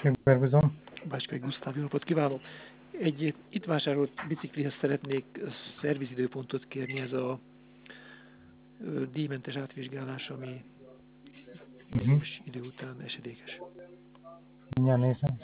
Megberbizom. Bácskai Gusztáv, jó napot kívánok! Egy itt vásárolt biciklihez szeretnék szervizidőpontot kérni, ez a díjmentes átvizsgálás, ami bizonyos idő után esedékes. Mindjárt nézem.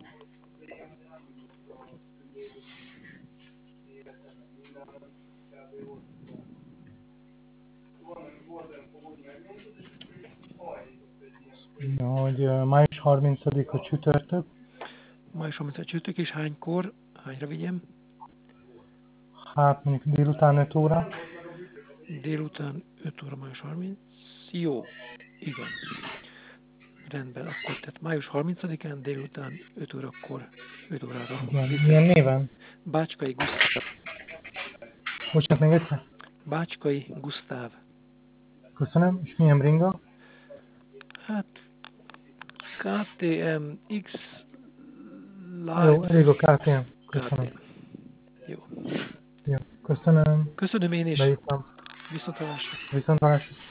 Ja, hogy május 30-a csütörtök. Május 30 csütörtök, és hánykor? Hányra vigyem? Hát mondjuk délután 5 óra. Délután 5 óra, május 30. Jó, igen. Rendben, akkor tehát május 30-án délután 5 órakor, 5 órára Igen. vissza. Milyen néven? Bácskai Gusztáv. Bocsánat, még egyszer. Bácskai Gusztáv. Köszönöm. És milyen bringa? Hát KTM X Jó, Live elég a KTM. Köszönöm. KTM. Jó. Jó, köszönöm. Köszönöm én is. Beírtam. Viszontlátásra. Viszontlátásra.